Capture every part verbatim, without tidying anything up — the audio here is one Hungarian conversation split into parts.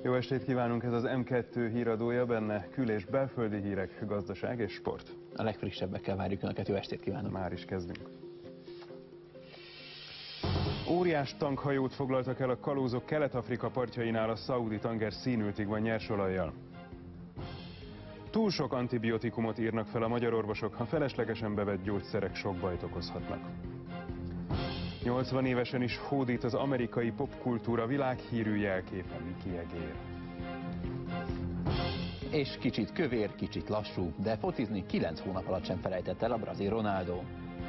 Jó estét kívánunk, ez az M kettő híradója, benne kül- és belföldi hírek, gazdaság és sport. A legfrissebbekkel várjuk Önöket, jó estét kívánok! Már is kezdünk. Óriás tankhajót foglaltak el a kalózok Kelet-Afrika partjainál a szaudi tanger színültig nyersolajjal. Túl sok antibiotikumot írnak fel a magyar orvosok, ha feleslegesen bevett gyógyszerek sok bajt okozhatnak. nyolcvan évesen is hódít az amerikai popkultúra világhírű jelképe, Mickey Jagger. És kicsit kövér, kicsit lassú, de focizni kilenc hónap alatt sem felejtett el a brazil Ronaldo.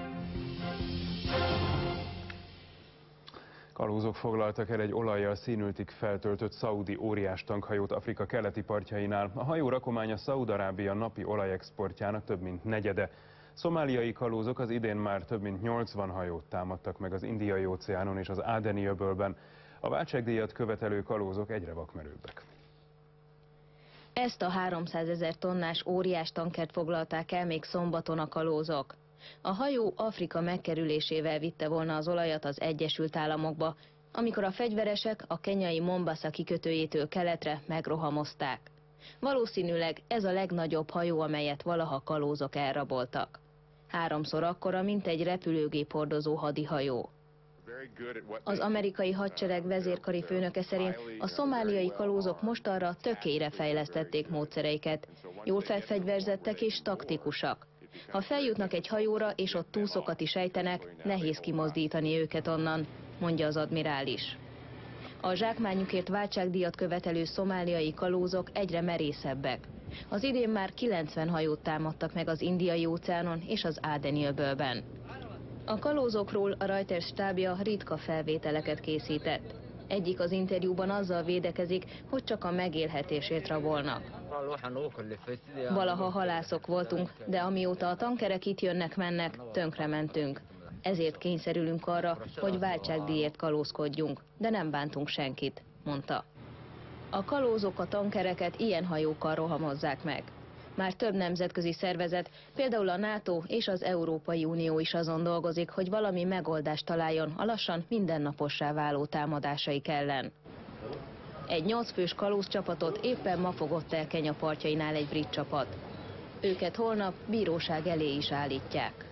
Kalózok foglaltak el egy olajjal színültig feltöltött szaudi óriás tankhajót Afrika keleti partjainál. A hajó rakománya Szaúd-Arábia napi olajexportjának több mint negyede. Szomáliai kalózok az idén már több mint nyolcvan hajót támadtak meg az Indiai-óceánon és az Ádeni-öbölben. A váltságdíjat követelő kalózok egyre vakmerőbbek. Ezt a háromszázezer tonnás óriás tankert foglalták el még szombaton a kalózok. A hajó Afrika megkerülésével vitte volna az olajat az Egyesült Államokba, amikor a fegyveresek a kenyai Mombasa kikötőjétől keletre megrohamozták. Valószínűleg ez a legnagyobb hajó, amelyet valaha kalózok elraboltak. Háromszor akkora, mint egy repülőgép hordozó hadihajó. Az amerikai hadsereg vezérkari főnöke szerint a szomáliai kalózok mostanra tökére fejlesztették módszereiket. Jól felfegyverzettek és taktikusak. Ha feljutnak egy hajóra és ott túszokat is ejtenek, nehéz kimozdítani őket onnan, mondja az admirális. A zsákmányukért váltságdíjat követelő szomáliai kalózok egyre merészebbek. Az idén már kilencven hajót támadtak meg az Indiai-óceánon és az Ádeni-öbölben. A kalózokról a Reuters stábja ritka felvételeket készített. Egyik az interjúban azzal védekezik, hogy csak a megélhetésért rabolnak. Valaha halászok voltunk, de amióta a tankerek itt jönnek-mennek, tönkrementünk. Ezért kényszerülünk arra, hogy váltságdíjért kalózkodjunk, de nem bántunk senkit, mondta. A kalózok a tankereket ilyen hajókkal rohamozzák meg. Már több nemzetközi szervezet, például a NATO és az Európai Unió is azon dolgozik, hogy valami megoldást találjon a lassan mindennapossá váló támadásaik ellen. Egy nyolcfős kalózcsapatot éppen ma fogott el Kenya partjainál egy brit csapat. Őket holnap bíróság elé is állítják.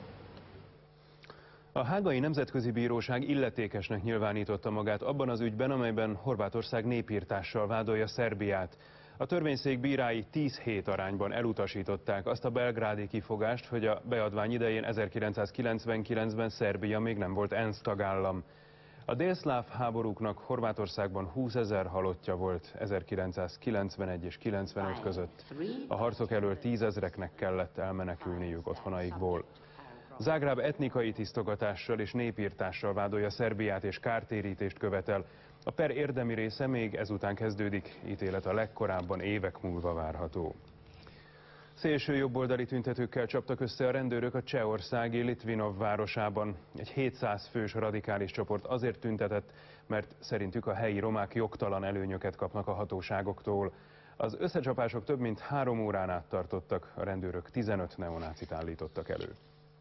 A Hágai Nemzetközi Bíróság illetékesnek nyilvánította magát abban az ügyben, amelyben Horvátország népirtással vádolja Szerbiát. A törvényszék bírái tíz hét arányban elutasították azt a belgrádi kifogást, hogy a beadvány idején ezerkilencszázkilencvenkilencben Szerbia még nem volt ENSZ tagállam. A délszláv háborúknak Horvátországban húszezer halottja volt ezerkilencszázkilencvenegy és kilencvenöt között. A harcok elől tízezreknek kellett elmenekülniük otthonaikból. Zágráb etnikai tisztogatással és népirtással vádolja Szerbiát és kártérítést követel. A per érdemi része még ezután kezdődik, ítélet a legkorábban évek múlva várható. Szélső jobboldali tüntetőkkel csaptak össze a rendőrök a csehországi Litvinov városában. Egy hétszáz fős radikális csoport azért tüntetett, mert szerintük a helyi romák jogtalan előnyöket kapnak a hatóságoktól. Az összecsapások több mint három órán át tartottak, a rendőrök tizenöt neonácit állítottak elő.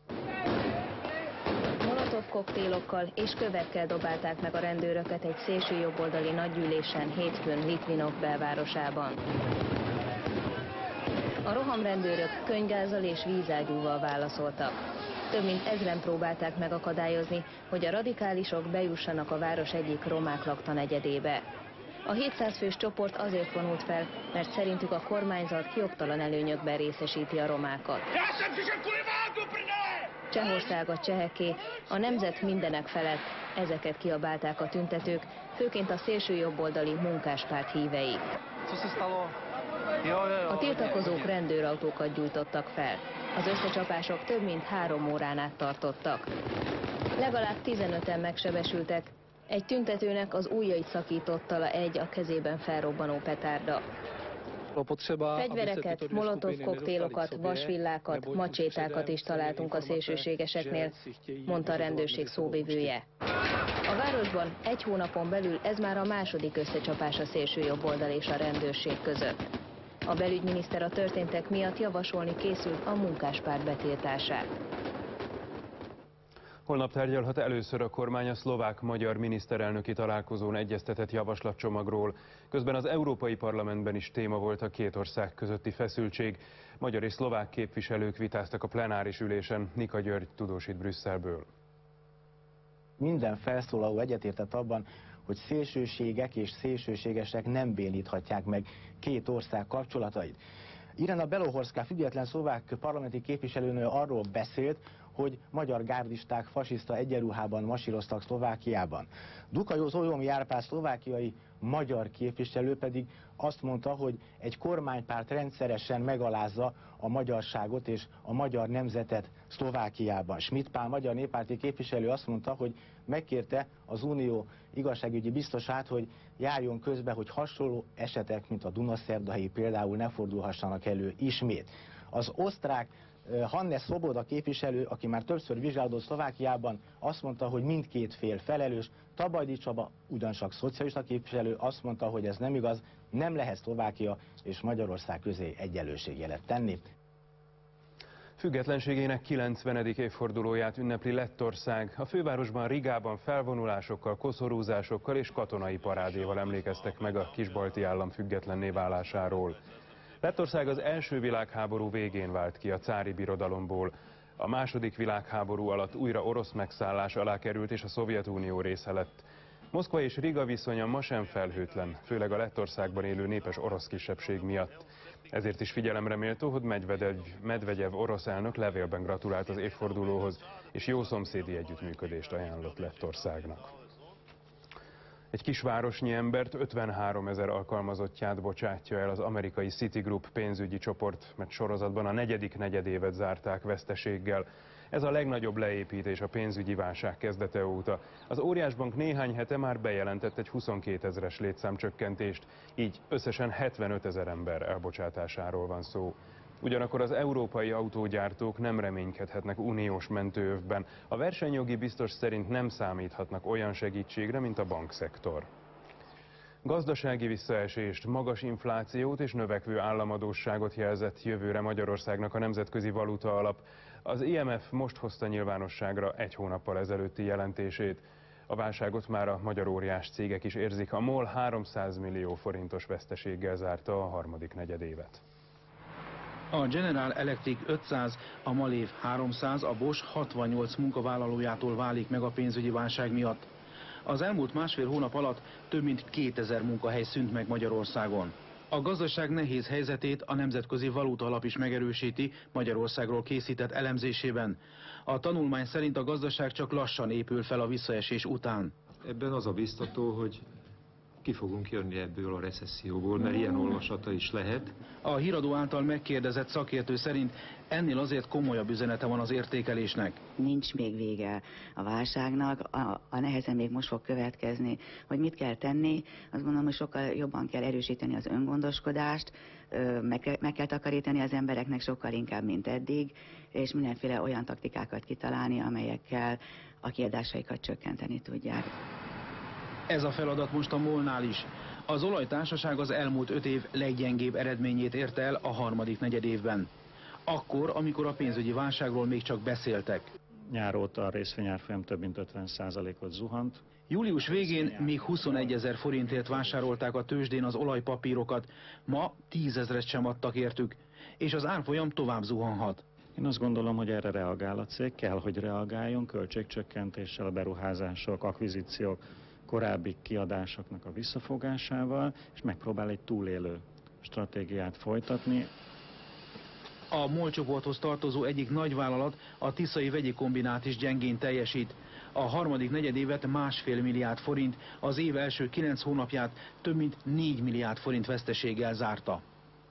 Molotov koktélokkal és kövekkel dobálták meg a rendőröket egy szélsőjobboldali nagygyűlésen hétfőn Litvinov belvárosában. A rohamrendőrök könyvgázzal és vízágyúval válaszoltak. Több mint ezren próbálták megakadályozni, hogy a radikálisok bejussanak a város egyik romák lakta negyedébe. A hétszáz fős csoport azért vonult fel, mert szerintük a kormányzat jogtalan előnyökben részesíti a romákat. Csehország a cseheké, a nemzet mindenek felett, ezeket kiabálták a tüntetők, főként a szélsőjobboldali munkáspárt hívei. A tiltakozók rendőrautókat gyújtottak fel. Az összecsapások több mint három órán át tartottak. Legalább tizenöten megsebesültek, egy tüntetőnek az ujjait szakította le egy a kezében felrobbanó petárda. Fegyvereket, molotov koktélokat, vasvillákat, macsétákat is találtunk a szélsőségeseknél, mondta a rendőrség szóvivője. A városban egy hónapon belül ez már a második összecsapás a szélsőjobboldal és a rendőrség között. A belügyminiszter a történtek miatt javasolni készült a munkáspárt betiltását. Holnap tárgyalhat először a kormány a szlovák-magyar miniszterelnöki találkozón egyeztetett javaslatcsomagról. Közben az Európai Parlamentben is téma volt a két ország közötti feszültség. Magyar és szlovák képviselők vitáztak a plenáris ülésen. Nika György tudósít Brüsszelből. Minden felszólaló egyetértett abban, hogy szélsőségek és szélsőségesek nem béníthatják meg két ország kapcsolatait. Irena Belohorszká független szlovák parlamenti képviselőnő arról beszélt, hogy magyar gárdisták fasiszta egyenruhában masíroztak Szlovákiában. Duka Zoljomi Árpád szlovákiai magyar képviselő pedig azt mondta, hogy egy kormánypárt rendszeresen megalázza a magyarságot és a magyar nemzetet Szlovákiában. Schmidt Pál magyar néppárti képviselő azt mondta, hogy megkérte az Unió igazságügyi biztosát, hogy járjon közbe, hogy hasonló esetek, mint a Dunaszerdai például ne fordulhassanak elő ismét. Az osztrák Hannes Svoboda képviselő, aki már többször vizsgálódott Szlovákiában, azt mondta, hogy mindkét fél felelős. Tabajdi Csaba, ugyancsak szocialista képviselő, azt mondta, hogy ez nem igaz, nem lehet Szlovákia és Magyarország közé egyenlőségjelet tenni. Függetlenségének kilencvenedik évfordulóját ünnepli Lettország. A fővárosban, Rigában felvonulásokkal, koszorúzásokkal és katonai parádéval emlékeztek meg a kisbalti állam függetlenné válásáról. Lettország az első világháború végén vált ki a cári birodalomból. A második világháború alatt újra orosz megszállás alá került és a Szovjetunió része lett. Moszkva és Riga viszonya ma sem felhőtlen, főleg a Lettországban élő népes orosz kisebbség miatt. Ezért is figyelemre méltó, hogy Medvedev, Medvegyev orosz elnök levélben gratulált az évfordulóhoz, és jó szomszédi együttműködést ajánlott Lettországnak. Egy kisvárosnyi embert, ötvenhárom ezer alkalmazottját bocsátja el az amerikai Citigroup pénzügyi csoport, mert sorozatban a negyedik negyedévet zárták veszteséggel. Ez a legnagyobb leépítés a pénzügyi válság kezdete óta. Az óriásbank néhány hete már bejelentett egy huszonkétezres létszámcsökkentést, így összesen hetvenöt ezer ember elbocsátásáról van szó. Ugyanakkor az európai autógyártók nem reménykedhetnek uniós mentőövben. A versenyjogi biztos szerint nem számíthatnak olyan segítségre, mint a bankszektor. Gazdasági visszaesést, magas inflációt és növekvő államadósságot jelzett jövőre Magyarországnak a Nemzetközi Valuta Alap. Az I M F most hozta nyilvánosságra egy hónappal ezelőtti jelentését. A válságot már a magyar óriás cégek is érzik. A MOL háromszáz millió forintos veszteséggel zárta a harmadik negyedévet. A General Electric ötszáz, a Malév háromszáz, a Bosch hatvannyolc munkavállalójától válik meg a pénzügyi válság miatt. Az elmúlt másfél hónap alatt több mint kétezer munkahely szűnt meg Magyarországon. A gazdaság nehéz helyzetét a Nemzetközi Valuta Alap is megerősíti Magyarországról készített elemzésében. A tanulmány szerint a gazdaság csak lassan épül fel a visszaesés után. Ebben az a biztató, hogy ki fogunk jönni ebből a recesszióból, mert ilyen olvasata is lehet. A híradó által megkérdezett szakértő szerint ennél azért komolyabb üzenete van az értékelésnek. Nincs még vége a válságnak, a, a nehezen még most fog következni, hogy mit kell tenni. Azt gondolom, hogy sokkal jobban kell erősíteni az öngondoskodást, meg, meg kell takarítani az embereknek sokkal inkább, mint eddig, és mindenféle olyan taktikákat kitalálni, amelyekkel a kiadásaikat csökkenteni tudják. Ez a feladat most a MOL-nál is. Az olajtársaság az elmúlt öt év leggyengébb eredményét érte el a harmadik negyedévben. Akkor, amikor a pénzügyi válságról még csak beszéltek. Nyár óta a részvényárfolyam több mint ötven százalékot zuhant. Július végén még huszonegyezer forintért vásárolták a tőzsdén az olajpapírokat, ma tízezret sem adtak értük, és az árfolyam tovább zuhanhat. Én azt gondolom, hogy erre reagál a cég, kell, hogy reagáljon költségcsökkentéssel, a beruházások, akvizíciók, korábbi kiadásoknak a visszafogásával, és megpróbál egy túlélő stratégiát folytatni. A MOL csoporthoz tartozó egyik nagyvállalat, a Tiszai Vegyi Kombinát is gyengén teljesít. A harmadik negyedévet másfél milliárd forint, az év első kilenc hónapját több mint négy milliárd forint veszteséggel zárta.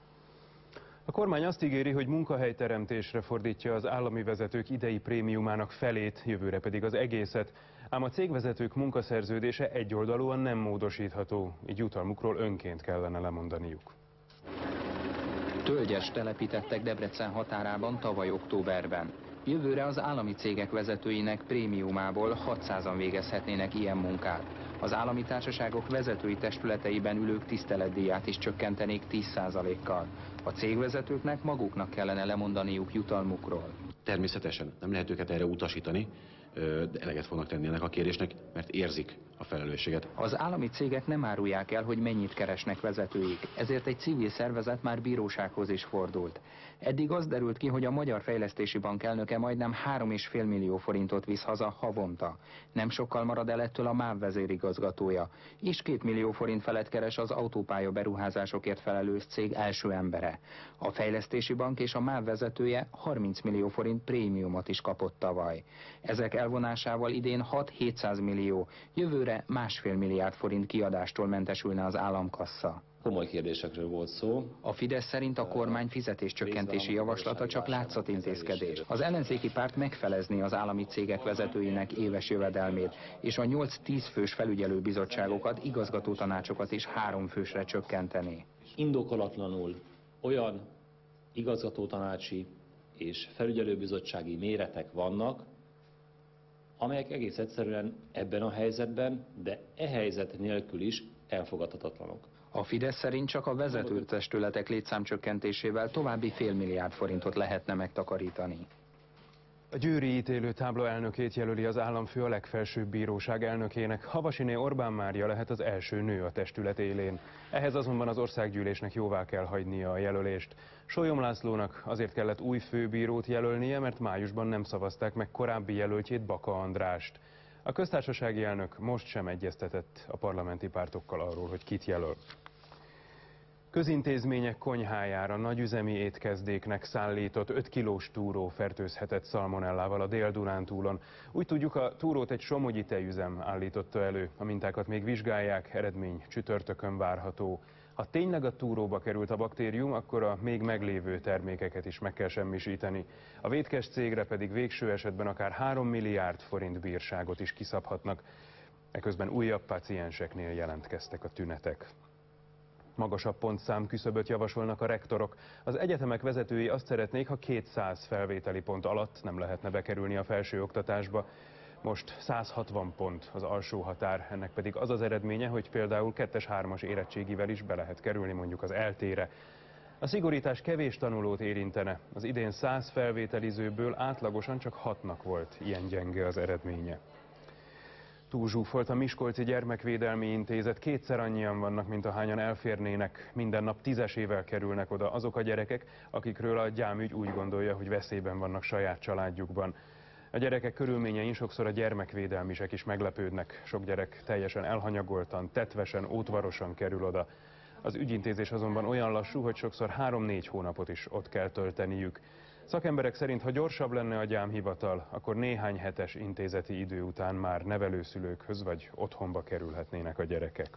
A kormány azt ígéri, hogy munkahelyteremtésre fordítja az állami vezetők idei prémiumának felét, jövőre pedig az egészet. Ám a cégvezetők munkaszerződése egyoldalúan nem módosítható, így jutalmukról önként kellene lemondaniuk. Tölgyest telepítettek Debrecen határában tavaly októberben. Jövőre az állami cégek vezetőinek prémiumából hatszázan végezhetnének ilyen munkát. Az állami társaságok vezetői testületeiben ülők tiszteletdíját is csökkentenék tíz százalékkal. A cégvezetőknek maguknak kellene lemondaniuk jutalmukról. Természetesen nem lehet őket erre utasítani, de eleget fognak tenni ennek a kérésnek, mert érzik a felelősséget. Az állami cégek nem árulják el, hogy mennyit keresnek vezetőik, ezért egy civil szervezet már bírósághoz is fordult. Eddig az derült ki, hogy a Magyar Fejlesztési Bank elnöke majdnem három és fél millió forintot visz haza havonta. Nem sokkal marad el ettől a MÁV vezérigazgatója, és két millió forint felett keres az autópálya beruházásokért felelős cég első embere. A Fejlesztési Bank és a MÁV vezetője harminc millió forint prémiumot is kapott tavaly. Ezek elvonásával idén hat-hétszáz millió, jövőre másfél milliárd forint kiadástól mentesülne az államkassa. Komoly kérdésekről volt szó. A Fidesz szerint a kormány fizetéscsökkentési javaslata csak látszatintézkedés. Az ellenzéki párt megfelezné az állami cégek vezetőinek éves jövedelmét, és a nyolc-tíz fős felügyelőbizottságokat, igazgatótanácsokat is három fősre csökkenteni. Indokolatlanul olyan igazgatótanácsi és felügyelőbizottsági méretek vannak, amelyek egész egyszerűen ebben a helyzetben, de e helyzet nélkül is elfogadhatatlanok. A Fidesz szerint csak a vezetőtestületek létszámcsökkentésével további félmilliárd forintot lehetne megtakarítani. A győri ítélőtábla elnökét jelöli az államfő a legfelsőbb bíróság elnökének. Havasiné Orbán Mária lehet az első nő a testület élén. Ehhez azonban az országgyűlésnek jóvá kell hagynia a jelölést. Sólyom Lászlónak azért kellett új főbírót jelölnie, mert májusban nem szavazták meg korábbi jelöltjét, Baka Andrást. A köztársasági elnök most sem egyeztetett a parlamenti pártokkal arról, hogy kit jelöl. Közintézmények konyhájára nagyüzemi étkezdéknek szállított öt kilós túró fertőzhetett szalmonellával a Dél-Dunántúlon. Úgy tudjuk, a túrót egy somogyi tejüzem állította elő. A mintákat még vizsgálják, eredmény csütörtökön várható. Ha tényleg a túróba került a baktérium, akkor a még meglévő termékeket is meg kell semmisíteni. A vétkes cégre pedig végső esetben akár három milliárd forint bírságot is kiszabhatnak. Eközben újabb pácienseknél jelentkeztek a tünetek. Magasabb pontszám küszöböt javasolnak a rektorok. Az egyetemek vezetői azt szeretnék, ha kétszáz felvételi pont alatt nem lehetne bekerülni a felsőoktatásba. Most száz hatvan pont az alsó határ, ennek pedig az az eredménye, hogy például kettes-hármas érettségivel is be lehet kerülni mondjuk az eltére. A szigorítás kevés tanulót érintene. Az idén száz felvételizőből átlagosan csak hatnak volt ilyen gyenge az eredménye. Túlzsúfolt a Miskolci Gyermekvédelmi Intézet, kétszer annyian vannak, mint ahányan elférnének. Minden nap tízesével kerülnek oda azok a gyerekek, akikről a gyámügy úgy gondolja, hogy veszélyben vannak saját családjukban. A gyerekek körülményein sokszor a gyermekvédelmisek is meglepődnek. Sok gyerek teljesen elhanyagoltan, tetvesen, ótvarosan kerül oda. Az ügyintézés azonban olyan lassú, hogy sokszor három-négy hónapot is ott kell tölteniük. Szakemberek szerint, ha gyorsabb lenne a gyámhivatal, akkor néhány hetes intézeti idő után már nevelőszülőkhöz vagy otthonba kerülhetnének a gyerekek.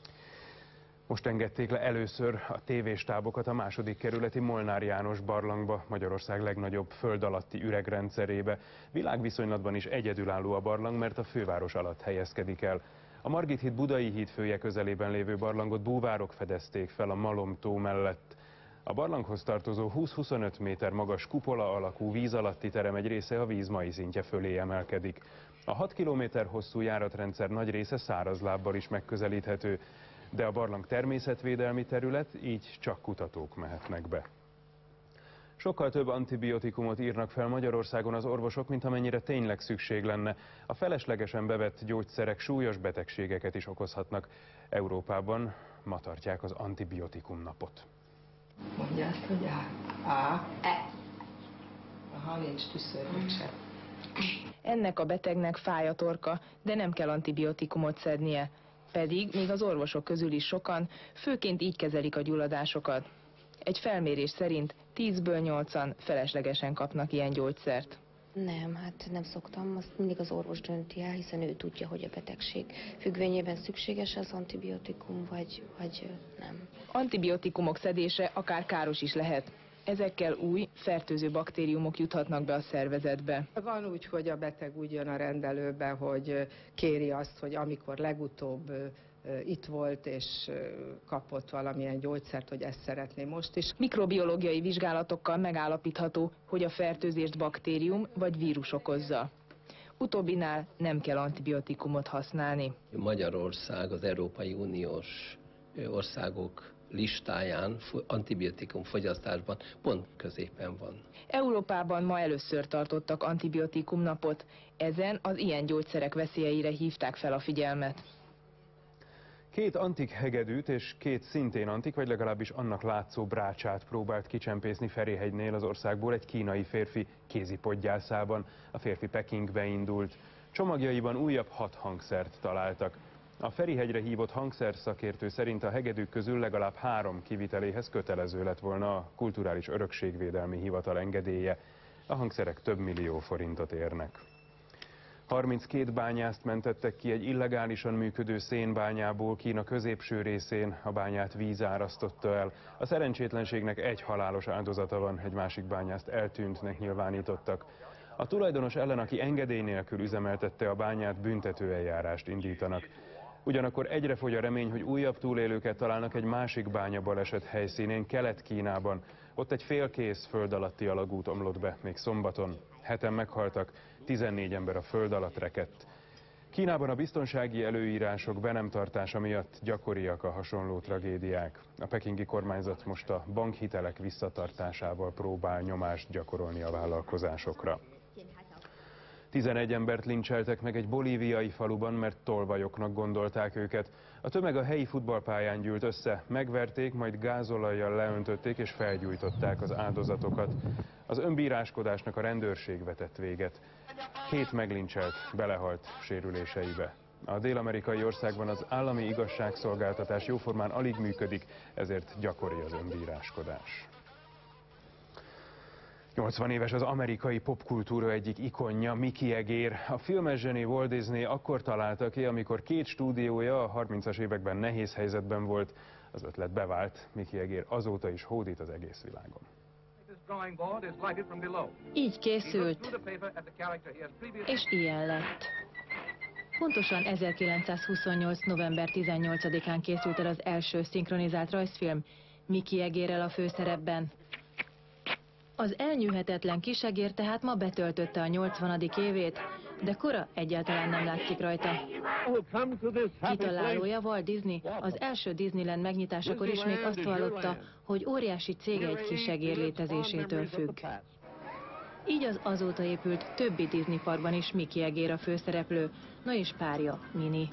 Most engedték le először a tévéstábokat a második kerületi Molnár János barlangba, Magyarország legnagyobb föld alatti üregrendszerébe. Világviszonylatban is egyedülálló a barlang, mert a főváros alatt helyezkedik el. A Margit híd Budai híd fője közelében lévő barlangot búvárok fedezték fel a Malom-tó mellett. A barlanghoz tartozó húsz-huszonöt méter magas kupola alakú víz alatti terem egy része a víz mai szintje fölé emelkedik. A hat kilométer hosszú járatrendszer nagy része szárazlábbal is megközelíthető, de a barlang természetvédelmi terület, így csak kutatók mehetnek be. Sokkal több antibiotikumot írnak fel Magyarországon az orvosok, mint amennyire tényleg szükség lenne. A feleslegesen bevett gyógyszerek súlyos betegségeket is okozhatnak. Európában ma tartják az antibiotikum napot. Mondja azt, hogy A. A. E. Aha, nincs tüszörnök sem. Ennek a betegnek fáj a torka, de nem kell antibiotikumot szednie. Pedig még az orvosok közül is sokan, főként így kezelik a gyulladásokat. Egy felmérés szerint tízből nyolcan feleslegesen kapnak ilyen gyógyszert. Nem, hát nem szoktam, azt mindig az orvos dönti el, hiszen ő tudja, hogy a betegség függvényében szükséges az antibiotikum, vagy, vagy nem. Antibiotikumok szedése akár káros is lehet. Ezekkel új, fertőző baktériumok juthatnak be a szervezetbe. Van úgy, hogy a beteg úgy jön a rendelőbe, hogy kéri azt, hogy amikor legutóbb itt volt és kapott valamilyen gyógyszert, hogy ezt szeretné most is. Mikrobiológiai vizsgálatokkal megállapítható, hogy a fertőzést baktérium vagy vírus okozza. Utóbbinál nem kell antibiotikumot használni. Magyarország az Európai Uniós országok listáján, antibiotikum fogyasztásban pont középen van. Európában ma először tartottak antibiotikum napot. Ezen az ilyen gyógyszerek veszélyeire hívták fel a figyelmet. Két antik hegedűt és két szintén antik, vagy legalábbis annak látszó brácsát próbált kicsempészni Ferihegynél az országból egy kínai férfi kézipodgyászában. A férfi Pekingbe indult. Csomagjaiban újabb hat hangszert találtak. A Ferihegyre hívott hangszerszakértő szerint a hegedűk közül legalább három kiviteléhez kötelező lett volna a Kulturális Örökségvédelmi Hivatal engedélye. A hangszerek több millió forintot érnek. harminckét bányászt mentettek ki egy illegálisan működő szénbányából Kína középső részén, a bányát víz árasztotta el. A szerencsétlenségnek egy halálos áldozata van, egy másik bányászt eltűntnek nyilvánítottak. A tulajdonos ellen, aki engedély nélkül üzemeltette a bányát, büntetőeljárást indítanak. Ugyanakkor egyre fogy a remény, hogy újabb túlélőket találnak egy másik bányabaleset helyszínén, Kelet-Kínában. Ott egy félkész föld alatti alagút omlott be még szombaton. Heten meghaltak, tizennégy ember a föld alatt rekedt. Kínában a biztonsági előírások be nem tartása miatt gyakoriak a hasonló tragédiák. A pekingi kormányzat most a bankhitelek visszatartásával próbál nyomást gyakorolni a vállalkozásokra. tizenegy embert lincseltek meg egy bolíviai faluban, mert tolvajoknak gondolták őket. A tömeg a helyi futballpályán gyűlt össze, megverték, majd gázolajjal leöntötték és felgyújtották az áldozatokat. Az önbíráskodásnak a rendőrség vetett véget. Hét meglincselt belehalt sérüléseibe. A dél-amerikai országban az állami igazságszolgáltatás jóformán alig működik, ezért gyakori az önbíráskodás. nyolcvan éves az amerikai popkultúra egyik ikonja, Mickey Egér. A filmes zseni Walt Disney akkor találta ki, amikor két stúdiója a harmincas években nehéz helyzetben volt. Az ötlet bevált, Mickey Egér azóta is hódít az egész világon. Így készült, és ilyen lett. Pontosan ezerkilencszázhuszonnyolc. november tizennyolcadikán készült el az első szinkronizált rajzfilm, Mickey Egérrel a főszerepben. Az elnyűhetetlen kisegér tehát ma betöltötte a nyolcvanadik évét, de kora egyáltalán nem látszik rajta. Kitalálója Walt Disney az első Disneyland megnyitásakor is még azt vallotta, hogy óriási cége egy kisegér létezésétől függ. Így az azóta épült többi Disney parkban is Mickey Egér a főszereplő, na és párja, Minnie.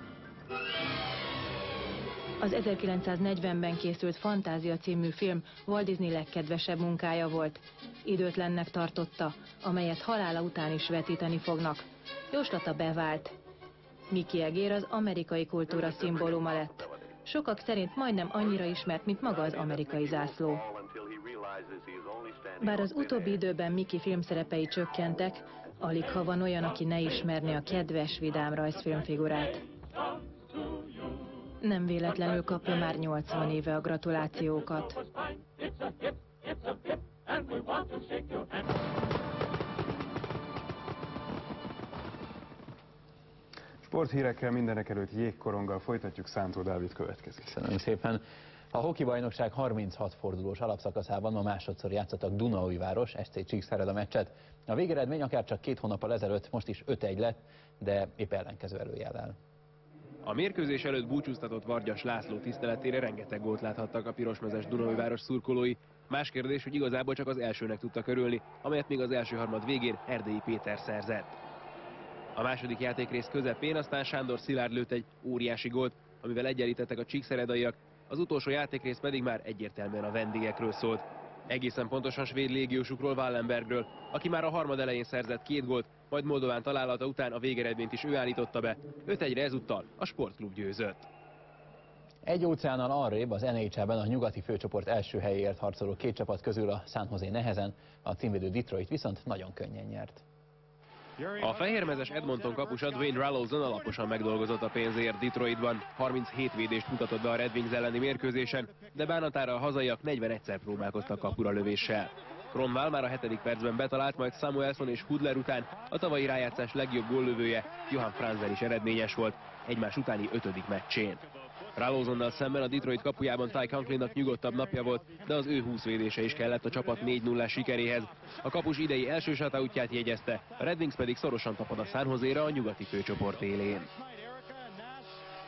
Az ezerkilencszáznegyvenben készült Fantázia című film Walt Disney legkedvesebb munkája volt. Időtlennek tartotta, amelyet halála után is vetíteni fognak. Jóslata bevált. Mickey Egér az amerikai kultúra szimbóluma lett. Sokak szerint majdnem annyira ismert, mint maga az amerikai zászló. Bár az utóbbi időben Mickey filmszerepei csökkentek, alig ha van olyan, aki ne ismerné a kedves, vidám rajzfilmfigurát. Nem véletlenül kapja már nyolcvan éve a gratulációkat. Sporthírekkel, mindenek előtt jégkoronggal folytatjuk, Szántó Dávid következik. Köszönöm szépen. A hoki bajnokság harminchat fordulós alapszakaszában ma másodszor játszottak Dunaújváros, es cé Csíkszereda meccset. A végeredmény akár csak két hónappal ezelőtt, most is öt egy lett, de épp ellenkező előjellel. A mérkőzés előtt búcsúztatott Vargyas László tiszteletére rengeteg gólt láthattak a pirosmezes Dunaújváros szurkolói. Más kérdés, hogy igazából csak az elsőnek tudtak örülni, amelyet még az első harmad végén Erdélyi Péter szerzett. A második játékrész közepén aztán Sándor Szilárd lőtt egy óriási gólt, amivel egyenlítettek a csíkszeredaiak, az utolsó játékrész pedig már egyértelműen a vendégekről szólt. Egészen pontosan svéd légiósukról, Wallenbergről, aki már a harmad elején szerzett két gólt, majd Moldován találata után a végeredményt is ő állította be. öt egyre ezúttal a sportklub győzött. Egy óceánnal arrébb az en há el-ben a nyugati főcsoport első helyéért harcoló két csapat közül a San Jose nehezen, a címvédő Detroit viszont nagyon könnyen nyert. A fehérmezes Edmonton kapusa Dwayne Ralloson alaposan megdolgozott a pénzért Detroitban. harminchét védést mutatott be a Red Wings elleni mérkőzésen, de bánatára a hazaiak negyvenegy-szer próbálkoztak kapura lövéssel. Cromwell már a hetedik percben betalált, majd Samuelson és Hudler után a tavalyi rájátszás legjobb góllövője, Johan Franzen is eredményes volt egymás utáni ötödik meccsén. Rallosonnal szemben a Detroit kapujában Ty Conklinnak nyugodtabb napja volt, de az ő húsz védése is kellett a csapat négy nullás sikeréhez. A kapus idei első shutoutját jegyezte, a Red Wings pedig szorosan tapad a San Jose-ra a nyugati főcsoport élén.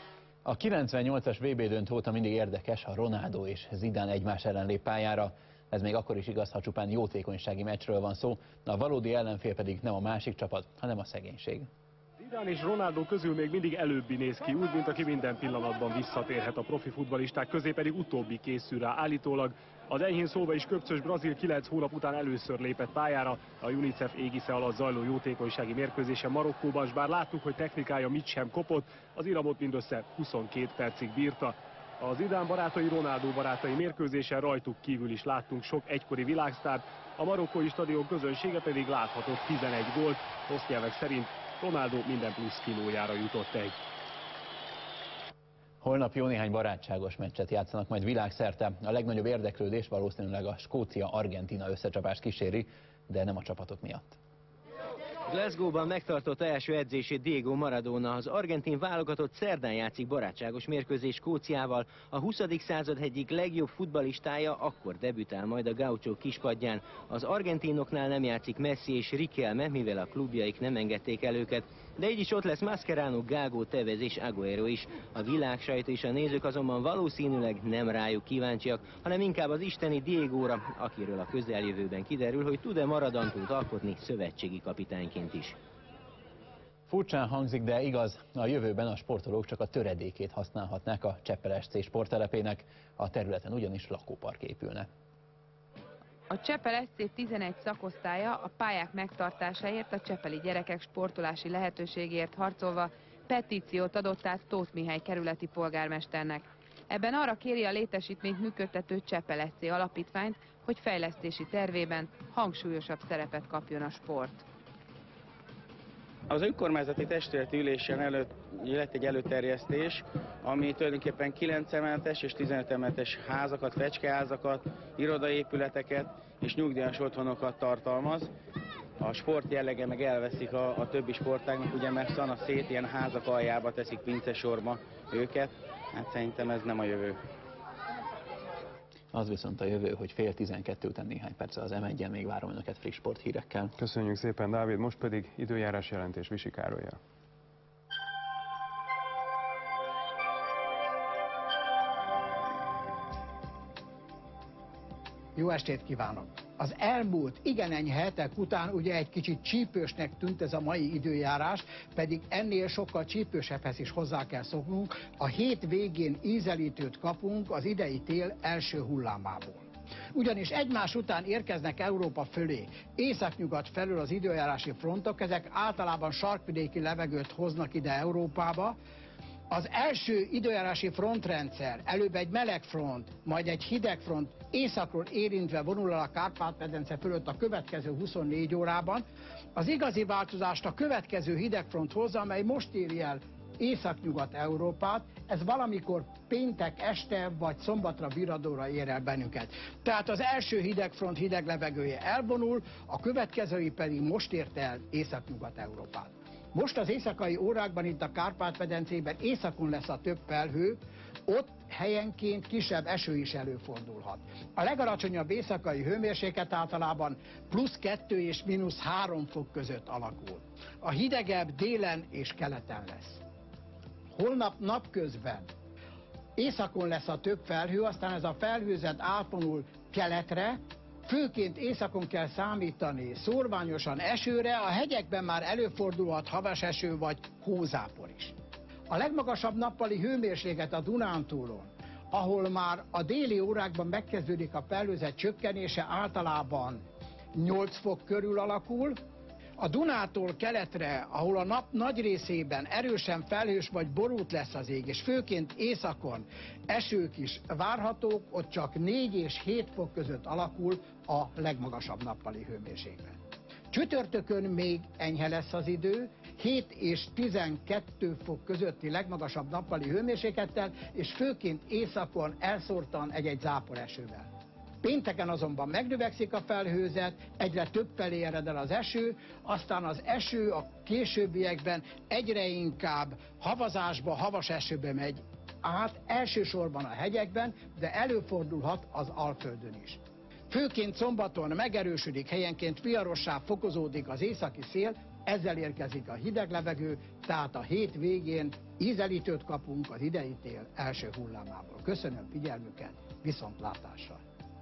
A kilencvennyolcas vé bé döntő óta mindig érdekes, ha Ronaldo és Zidane egymás ellen lép pályára. Ez még akkor is igaz, ha csupán jótékonysági meccsről van szó, a valódi ellenfél pedig nem a másik csapat, hanem a szegénység. Zidane és Ronaldo közül még mindig előbbi néz ki, úgy, mint aki minden pillanatban visszatérhet, a profi futballisták közé pedig utóbbi készül rá állítólag. Az enyhén szólva is köpcös brazil kilenc hónap után először lépett pályára a UNICEF égisze alatt zajló jótékonysági mérkőzésen Marokkóban, s bár láttuk, hogy technikája mit sem kopott, az iramot mindössze huszonkét percig bírta. A Zidane barátai, Ronaldo barátai mérkőzésen rajtuk kívül is láttunk sok egykori világsztárt, a marokkói stadion közönsége pedig láthatott tizenegy gólt, rossz nyelvek szerint Ronaldo minden plusz kilójára jutott egy. Holnap jó néhány barátságos meccset játszanak majd világszerte. A legnagyobb érdeklődés valószínűleg a Skócia-Argentína összecsapás kíséri, de nem a csapatok miatt. Glasgow-ban megtartotta első edzését Diego Maradona. Az argentin válogatott szerdán játszik barátságos mérkőzés Skóciával. A huszadik század egyik legjobb futballistája akkor debütál majd a Gaucho kispadján. Az argentinoknál nem játszik Messi és Riquelme, mivel a klubjaik nem engedték el őket. De így is ott lesz Mascherano, Gago, Tevez és Agüero is. A világsajtó és a nézők azonban valószínűleg nem rájuk kíváncsiak, hanem inkább az isteni Diegóra, akiről a közeljövőben kiderül, hogy tud-e Maradantút alkotni szövetségi kapitányként is. Furcsán hangzik, de igaz, a jövőben a sportolók csak a töredékét használhatnák a Csepel es cé sporttelepének, a területen ugyanis lakópark épülne. A Csepel es cé tizenegy szakosztálya a pályák megtartásáért, a csepeli gyerekek sportolási lehetőségért harcolva petíciót adott át Tóth Mihály kerületi polgármesternek. Ebben arra kéri a létesítményt működtető Csepel es cé alapítványt, hogy fejlesztési tervében hangsúlyosabb szerepet kapjon a sport. Az önkormányzati testületi ülésen előtt lett egy előterjesztés, ami tulajdonképpen kilenc emeletes és tizenöt emeletes házakat, fecskeházakat, irodaépületeket és nyugdíjas otthonokat tartalmaz. A sport jellege meg elveszik a, a többi sportágnak, ugye mert szana szét ilyen házak aljába teszik pincesorba őket. Hát szerintem ez nem a jövő. Az viszont a jövő, hogy fél tizenkettő után néhány perccel az em egyen még várom önöket friss sporthírekkel. Köszönjük szépen, Dávid, most pedig időjárás jelentés Visi Károlyjal. Jó estét kívánok! Az elmúlt igen enyhe hetek után ugye egy kicsit csípősnek tűnt ez a mai időjárás, pedig ennél sokkal csípősebbhez is hozzá kell szoknunk. A hét végén ízelítőt kapunk az idei tél első hullámából. Ugyanis egymás után érkeznek Európa fölé, északnyugat felől az időjárási frontok, ezek általában sarkvidéki levegőt hoznak ide Európába. Az első időjárási frontrendszer, előbb egy meleg front, majd egy hideg front északról érintve vonul el a Kárpát-medence fölött a következő huszonnégy órában. Az igazi változást a következő hidegfront hozza, amely most éri el északnyugat Európát, ez valamikor péntek este vagy szombatra viradóra ér el bennünket. Tehát az első hidegfront hideg levegője elvonul, a következői pedig most ért el északnyugat Európát. Most az éjszakai órákban itt a Kárpát-medencében északon lesz a több felhő, ott helyenként kisebb eső is előfordulhat. A legalacsonyabb éjszakai hőmérséklet általában plusz kettő és mínusz három fok között alakul. A hidegebb délen és keleten lesz. Holnap napközben északon lesz a több felhő, aztán ez a felhőzet átvonul keletre, főként északon kell számítani szórványosan esőre, a hegyekben már előfordulhat havas eső vagy hózápor is. A legmagasabb nappali hőmérséklet a Dunántúlon, ahol már a déli órákban megkezdődik a felhőzet csökkenése, általában nyolc fok körül alakul. A Dunától keletre, ahol a nap nagy részében erősen felhős vagy borult lesz az ég, és főként északon esők is várhatók, ott csak négy és hét fok között alakul a legmagasabb nappali hőmérséklet. Csütörtökön még enyhe lesz az idő, hét és tizenkettő fok közötti legmagasabb nappali hőmérséklettel, és főként északon elszórtan egy-egy záporesővel. Pénteken azonban megnövekszik a felhőzet, egyre több felé ered el az eső, aztán az eső a későbbiekben egyre inkább havazásba, havas esőbe megy át, elsősorban a hegyekben, de előfordulhat az Alföldön is. Főként szombaton megerősödik, helyenként viharossá fokozódik az északi szél, ezzel érkezik a hideg levegő, tehát a hét végén ízelítőt kapunk az idei tél első hullámából. Köszönöm figyelmüket, viszontlátásra!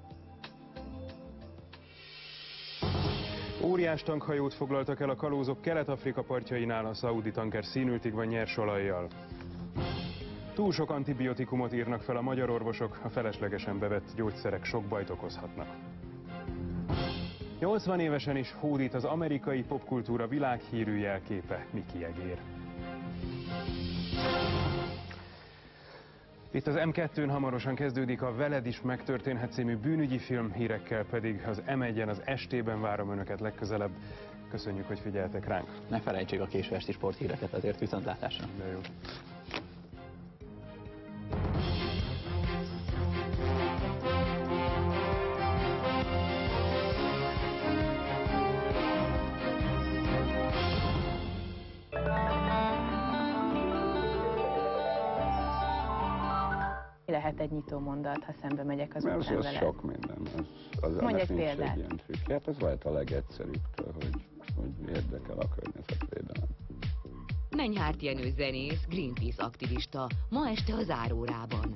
Óriás tankhajót foglaltak el a kalózok Kelet-Afrika partjainál, a szaudi tanker színültig van nyers olajjal. Túl sok antibiotikumot írnak fel a magyar orvosok, a feleslegesen bevett gyógyszerek sok bajt okozhatnak. nyolcvan évesen is hódít az amerikai popkultúra világhírű jelképe, Mickey Egér. Itt az em kettőn hamarosan kezdődik a Veled is megtörténhet című bűnügyi film, hírekkel pedig az em egyen az estében várom Önöket legközelebb. Köszönjük, hogy figyeltek ránk. Ne felejtsék a késő esti sporthíreket, azért viszontlátásra. De jó. Lehet egy nyitó mondat, ha szembe megyek az utcán Ez veled? sok minden. Az, az Mondj egy nincs példát. Egy ilyen trükk. Hát ez lehet a legegyszerűbb, hogy, hogy érdekel a környezetvédelem. Menyhárt Jenő zenész, Greenpeace aktivista, ma este a Zárórában.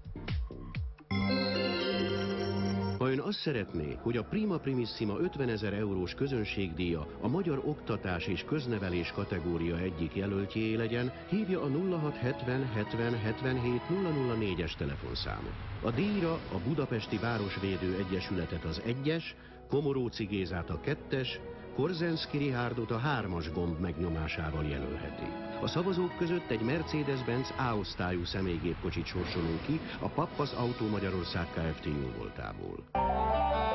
Ha ön azt szeretné, hogy a Prima Primissima ötvenezer eurós közönségdíja a magyar oktatás és köznevelés kategória egyik jelöltjéé legyen, hívja a nulla hat hetven hetven hetvenhét nulla nulla négyes telefonszámot. A díjra a Budapesti Városvédő Egyesületet az egyes, Komoróci Gézát a kettes, Korzenszky Rihárdot a hármas gomb megnyomásával jelölheti. A szavazók között egy Mercedes-Benz A-osztályú személygépkocsit sorsolunk ki a Pappas Autó Magyarország Kft. Jóvoltából.